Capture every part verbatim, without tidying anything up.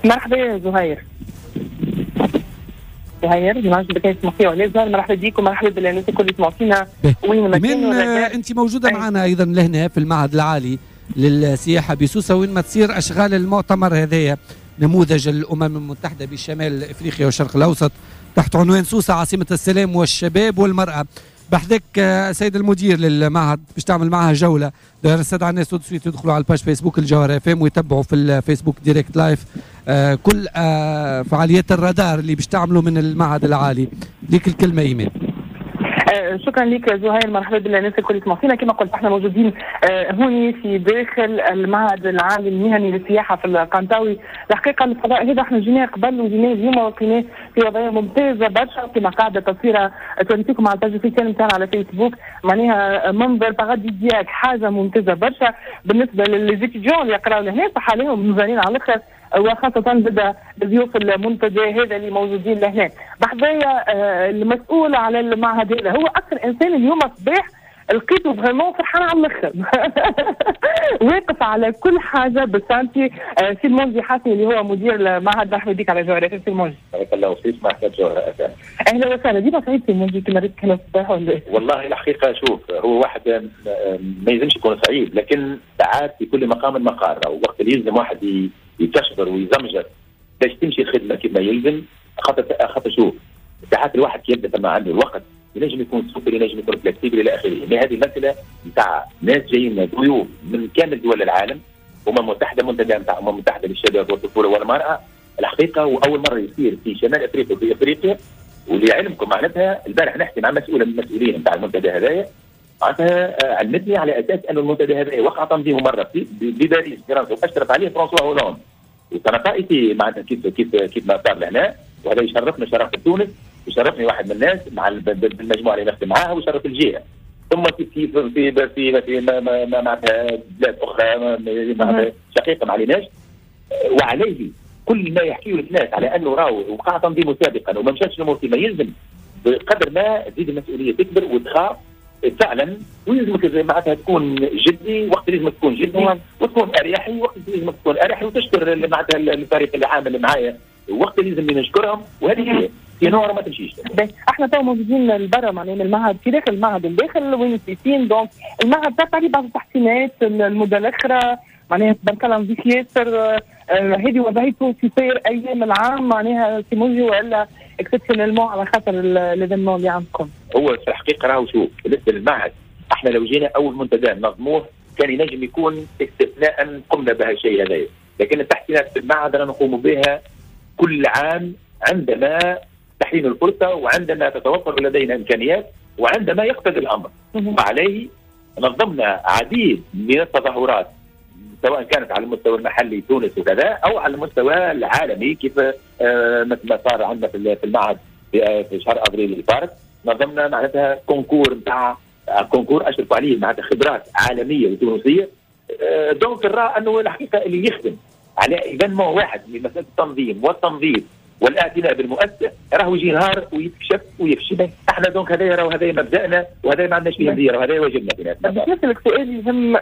مرحبا يا زهير. زهير المعجب كان اسمه فيه ولا زهير؟ مرحبا بيكم، مرحبا بالناس الكل اللي سمعتينا وين ما كانوا. انت موجوده أي. معنا ايضا لهنا في المعهد العالي للسياحه بسوسه وين ما تصير اشغال المؤتمر هذايا، نموذج الامم المتحده بشمال افريقيا والشرق الاوسط تحت عنوان سوسه عاصمه السلام والشباب والمراه. بحذك سيد المدير للمعهد باش تعمل معها جوله، نستدعي الناس تو سويت يدخلوا على الباج فيسبوك الجوهره اف ام ويتبعوا في الفيسبوك ديريكت لايف آه كل آه فعاليات الرادار اللي باش تعملوا من المعهد العالي. ليك الكلمه ايمان. آه شكرا لك زهير، مرحبا بالناس الكل اللي سمعتينا. كما قلت احنا موجودين آه هوني في داخل المعهد العالي المهني للسياحه في القنطاوي. الحقيقه الفضاء هذا احنا جيناه قبل وجيناه اليوم ولقيناه في وضعيه ممتازه برشا كما قاعده تصويره توريكم على الباج نتاعنا على فيسبوك، معناها منظر بغديات حاجه ممتازه برشا بالنسبه للزيتيجون اللي يقراوا لهنا، صح عليهم مزارين على الاخر، وخاصة بدا ضيوف المنتدى هذا اللي موجودين لهنا. بحذايا آه المسؤول على المعهد هذا هو أكثر إنسان اليوم صباح لقيته فريمون فرحان على الآخر واقف على كل حاجة بسانتي. آه سي المونجي حسني اللي هو مدير المعهد، مرحبا بك على جوهرة. سي المونجي بارك الله فيك، معهد جوهرة. أهلا وسهلا. ديما سعيد سي المونجي كما ريت كلام الصباح ولا؟ والله الحقيقة شوف، هو واحد ما يلزمش يكون سعيد، لكن ساعات في كل مقام مقال، وقت اللي يلزم واحد يتشبر ويزمجر باش تمشي الخدمه كما يلزم. خاطر خاطر شوف ساعات الواحد يبدا ما عنده الوقت، ينجم يكون سوبر، ينجم يكون فلكسيبل الى اخره. ما هذه مساله نتاع ناس جايين ضيوف من كامل دول العالم، امم متحده، منتدى نتاع امم متحده للشباب والطفوله والمراه. الحقيقه واول مره يصير في شمال افريقيا وفي افريقيا، ولعلمكم معناتها البارح نحكي مع مسؤول من المسؤولين نتاع المنتدى هذايا، معناتها علمتني على اساس انه المنتدى هذا وقع تنظيمه مره في بباريس فرنسا واشرف عليه فرانسوا هولاند، وتنقائتي معناتها كيف كيف كيف ما صار لهنا. وهذا يشرفنا شرف تونس، يشرفني واحد من الناس مع بالمجموعه اللي نخدم معاها، ويشرف الجهه. ثم كيف كيف في في في معناتها بلاد اخرى معناتها شقيقه ما عليناش. وعليه كل ما يحكيه الناس على انه راهو وقع تنظيمه سابقا وما مشاتش الامور كما يلزم، بقدر ما تزيد المسؤوليه تكبر وتخاف فعلا، ويلزمك معناتها تكون جدي وقت لازمك تكون جدي، وتكون اريحي وقت لازمك تكون اريحي، وتشكر معناتها الفريق اللي عامل معايا وقت لازم نشكرهم. وهذه هي في نور ما تمشيش. احنا تو موجودين لبرا معناها من المعهد، في داخل المعهد الداخل وين السيسين، دونك المعهد تاع عليه بعض التحسينات المدة الاخرى، معناها تبارك الله نظيف ياسر. هذه وضعيته في سير ايام العام معناها في موجي ولا اكسبشنالمون على خاطر الايفينمون اللي عندكم. هو في الحقيقه راهو شوف بالنسبه للمعهد، احنا لو جينا اول منتدى نظموه كان ينجم يكون استثناء قمنا بها الشيء هذا، لكن التحسينات في المعهد رانا نقوم بها كل عام عندما تحين الفرصه وعندما تتوفر لدينا امكانيات وعندما يقتضي الامر. وعليه نظمنا عديد من التظاهرات سواء كانت على المستوى المحلي تونس وكذا او على المستوى العالمي، كيف آه مثل ما صار عندنا في المعهد في شهر ابريل اللي فات. نظمنا معناتها كونكور نتاع كونكور اشرفوا عليه معناتها خبرات عالميه وتونسيه. آه دونك نرى انه الحقيقه اللي يخدم على ايفينمون واحد من مساله التنظيم والتنظيف والاعتناء بالمؤسسه راهو يجي نهار ويتكشف ويفشل. احنا دونك هذا راهو هذا مبدأنا وهذا ما عندناش فيه مزيه، وهذا واجبنا بيناتنا. بس نسألك سؤال يهم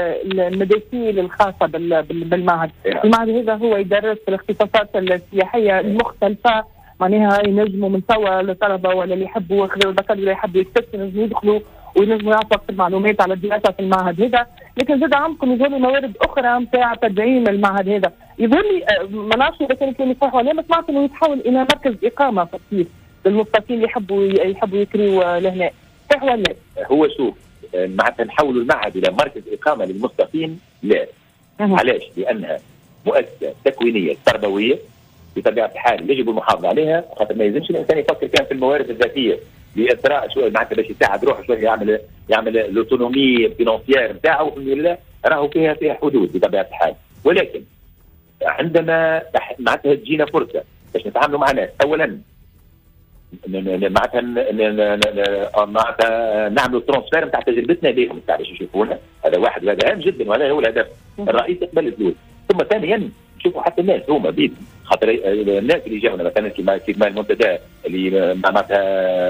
المدارسين الخاصه بالمعهد. المعهد هذا هو يدرس الاختصاصات السياحيه المختلفه، معناها ينجموا من توا للطلبه ولا اللي يحبوا خلال البكالوريا اللي يحبوا يكتسبوا ينجموا يدخلوا وينجموا يعطوا المعلومات على الدراسه في المعهد هذا. لكن زاد عندكم يظهر موارد اخرى نتاع تدعيم المعهد هذا. يظهر لي ما نعرفش اذا كان كلامي صح ولا، ما سمعت انه يتحول الى مركز اقامه فقير للمستقيم اللي يحبوا يحبوا يكريوا لهنا، صح ولا؟ هو شوف معناتها نحولوا المعهد الى مركز اقامه للمستقيم، لا. علاش؟ لانها مؤسسه تكوينيه تربويه بطبيعه الحال يجب المحافظه عليها، خاطر ما يلزمش الانسان يفكر كان في الموارد الذاتيه لاثراء شويه معناتها باش يساعد روحه شويه يعمل يعمل الاوتونومي فينانسيير نتاعو، الحمد لله راهو فيها فيها حدود بطبيعه الحال. ولكن عندما معناتها تجينا فرصه باش نتعاملوا مع ناس، اولا معناتها معناتها نعملوا ترانسفير نتاع تجربتنا بهم نتاع باش يشوفونا، هذا واحد وهذا هام جدا وهذا هو الهدف الرئيسي قبل الفلوس. ثم ثانيا نشوفوا حتى الناس هما بيدهم، خاطر الناس اللي جاونا مثلا كما كما المنتدى اللي معناتها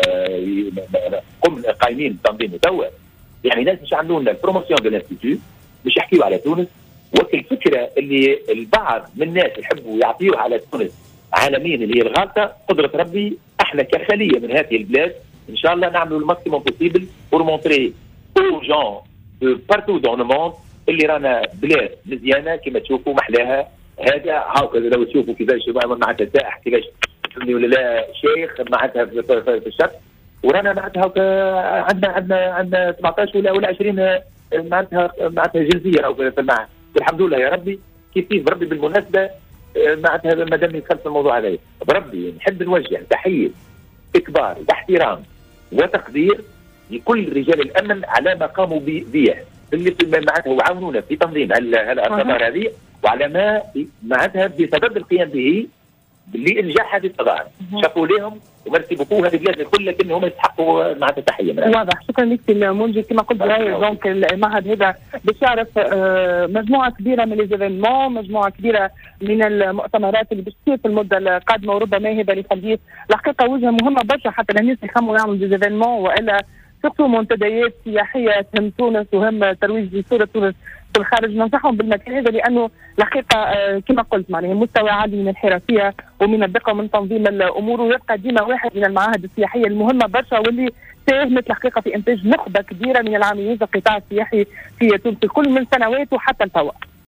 قم قايمين بتنظيم توا، يعني ناس مش عاملوا لنا البروموسيون دو لانستيتيو، مش يحكيوا على تونس وكل الفكره اللي البعض من الناس يحبوا يعطيوها على تونس عالميا اللي هي الغالطه، قدره ربي احنا كخليه من هذه البلاد ان شاء الله نعملوا الماكسيموم بوسيبل بور مونتري او جون دو بارتو دون لو موند اللي رانا بلاد مزيانه كما تشوفوا محلاها. هذا هاكا لو تشوفوا كيفاش معناتها سائح كيفاش ولا لا شيخ معناتها في الشط، ورانا معناتها عندنا عندنا عندنا سبعطاش ولا ولا عشرين معناتها معناتها جنسيه راهو في المعهد. والحمد لله يا ربي كيف كيف بربي. بالمناسبه معناتها ما دام يدخل في الموضوع هذا بربي نحب نوجه تحيه اكبار واحترام وتقدير لكل رجال الامن على ما قاموا به اللي معناتها وعاونونا في تنظيم القضاء هذه، وعلى ما معناتها بسبب القيام به لانجاح هذه القضاء. شكروا لهم وميرسي بوكو. هذه البلاد الكل لكن هم يستحقوا معناتها تحيه. واضح. شكرا لك المنجي. كما قلت دونك المعهد هذا باش يعرف مجموعه كبيره من ليزيفينمون، مجموعه كبيره من المؤتمرات اللي باش تصير في المده القادمه، وربما هذا اللي يخليه الحقيقه وجهه مهمه برشا حتى الناس يخموا يعملوا ليزيفينمون، والا سورتو منتديات سياحيه تهم تونس وهم ترويج لصوره تونس في الخارج. ننصحهم بالمكان هذا لانه الحقيقه كما قلت معناها مستوى عالي من الحرفيه ومن الدقه ومن تنظيم الامور، ويبقى ديما واحد من المعاهد السياحيه المهمه برشا واللي ساهمت الحقيقه في انتاج نخبه كبيره من العاملين في القطاع السياحي في تونس كل من سنوات وحتى التوا.